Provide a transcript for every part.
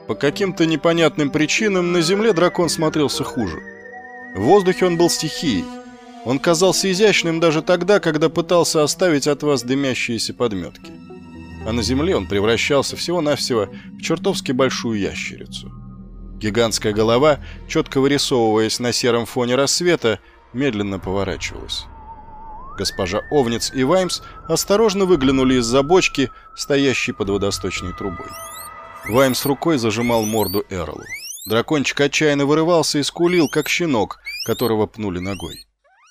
По каким-то непонятным причинам на земле дракон смотрелся хуже. В воздухе он был стихией. Он казался изящным даже тогда, когда пытался оставить от вас дымящиеся подметки. А на земле он превращался всего-навсего в чертовски большую ящерицу. Гигантская голова, четко вырисовываясь на сером фоне рассвета, медленно поворачивалась. Госпожа Овниц и Ваймс осторожно выглянули из-за бочки, стоящей под водосточной трубой. Ваймс рукой зажимал морду Эрлу. Дракончик отчаянно вырывался и скулил, как щенок, которого пнули ногой.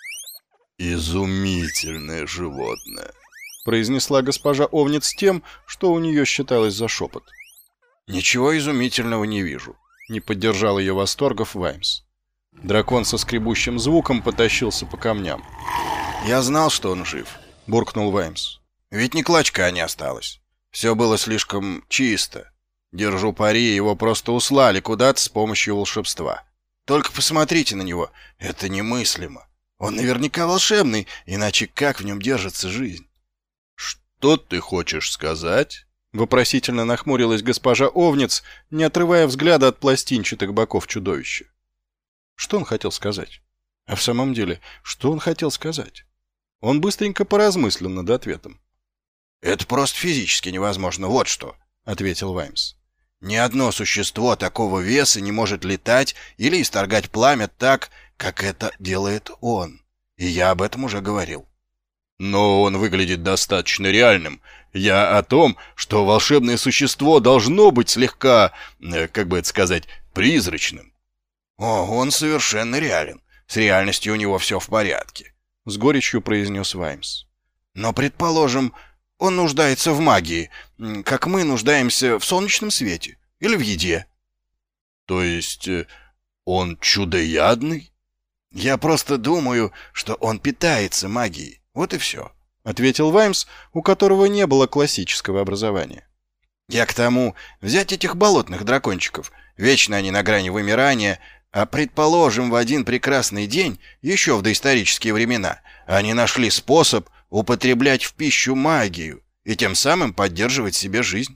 «Изумительное животное», — произнесла госпожа Овниц тем, что у нее считалось за шепот. «Ничего изумительного не вижу», — не поддержал ее восторгов Ваймс. Дракон со скребущим звуком потащился по камням. «Я знал, что он жив», — буркнул Ваймс. «Ведь ни клочка не осталось. Все было слишком чисто. Держу пари, его просто услали куда-то с помощью волшебства. Только посмотрите на него, это немыслимо. Он наверняка волшебный, иначе как в нем держится жизнь?» «Что ты хочешь сказать?» — вопросительно нахмурилась госпожа Овниц, не отрывая взгляда от пластинчатых боков чудовища. Что он хотел сказать? А в самом деле, что он хотел сказать? Он быстренько поразмыслил над ответом. «Это просто физически невозможно, вот что», — ответил Ваймс. «Ни одно существо такого веса не может летать или исторгать пламя так, как это делает он. И я об этом уже говорил». «Но он выглядит достаточно реальным. Я о том, что волшебное существо должно быть слегка, как бы это сказать, призрачным». «О, он совершенно реален. С реальностью у него все в порядке», — с горечью произнес Ваймс. «Но, предположим, он нуждается в магии, как мы нуждаемся в солнечном свете или в еде». «То есть он чудоядный?» «Я просто думаю, что он питается магией. Вот и все», — ответил Ваймс, у которого не было классического образования. «Я к тому, взять этих болотных дракончиков. Вечно они на грани вымирания. А предположим, в один прекрасный день, еще в доисторические времена, они нашли способ употреблять в пищу магию и тем самым поддерживать себе жизнь».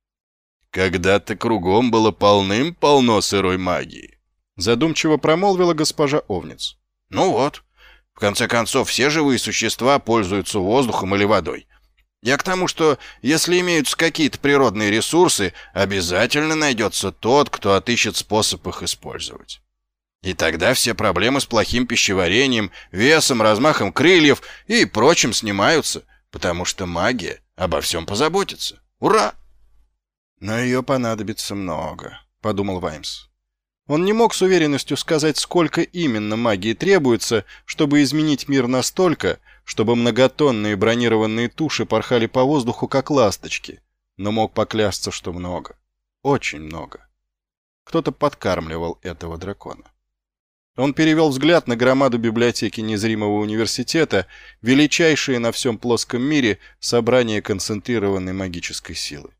«Когда-то кругом было полным-полно сырой магии», — задумчиво промолвила госпожа Овниц. «Ну вот. В конце концов, все живые существа пользуются воздухом или водой. Я к тому, что если имеются какие-то природные ресурсы, обязательно найдется тот, кто отыщет способ их использовать. И тогда все проблемы с плохим пищеварением, весом, размахом крыльев и прочим снимаются, потому что магия обо всем позаботится. Ура!» «Но ее понадобится много», — подумал Ваймс. Он не мог с уверенностью сказать, сколько именно магии требуется, чтобы изменить мир настолько, чтобы многотонные бронированные туши порхали по воздуху, как ласточки, но мог поклясться, что много. Очень много. Кто-то подкармливал этого дракона. Он перевел взгляд на громаду библиотеки незримого университета, величайшее на всем плоском мире собрание концентрированной магической силы.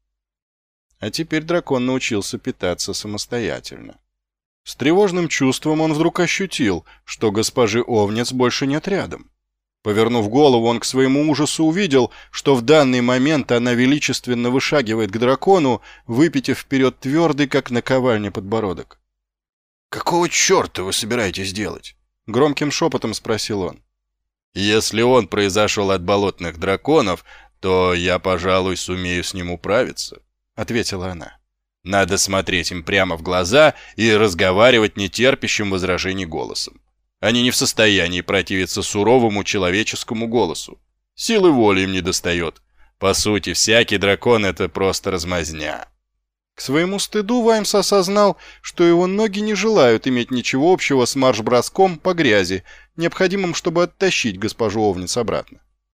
А теперь дракон научился питаться самостоятельно. С тревожным чувством он вдруг ощутил, что госпожи Овниц больше нет рядом. Повернув голову, он к своему ужасу увидел, что в данный момент она величественно вышагивает к дракону, выпитив вперед твердый, как наковальня, подбородок. «Какого черта вы собираетесь делать?» — громким шепотом спросил он. «Если он произошел от болотных драконов, то я, пожалуй, сумею с ним управиться», — ответила она. «Надо смотреть им прямо в глаза и разговаривать нетерпящим возражений голосом. Они не в состоянии противиться суровому человеческому голосу. Силы воли им недостает. По сути, всякий дракон — это просто размазня». К своему стыду Ваймс осознал, что его ноги не желают иметь ничего общего с марш-броском по грязи, необходимым, чтобы оттащить госпожу Овниц обратно.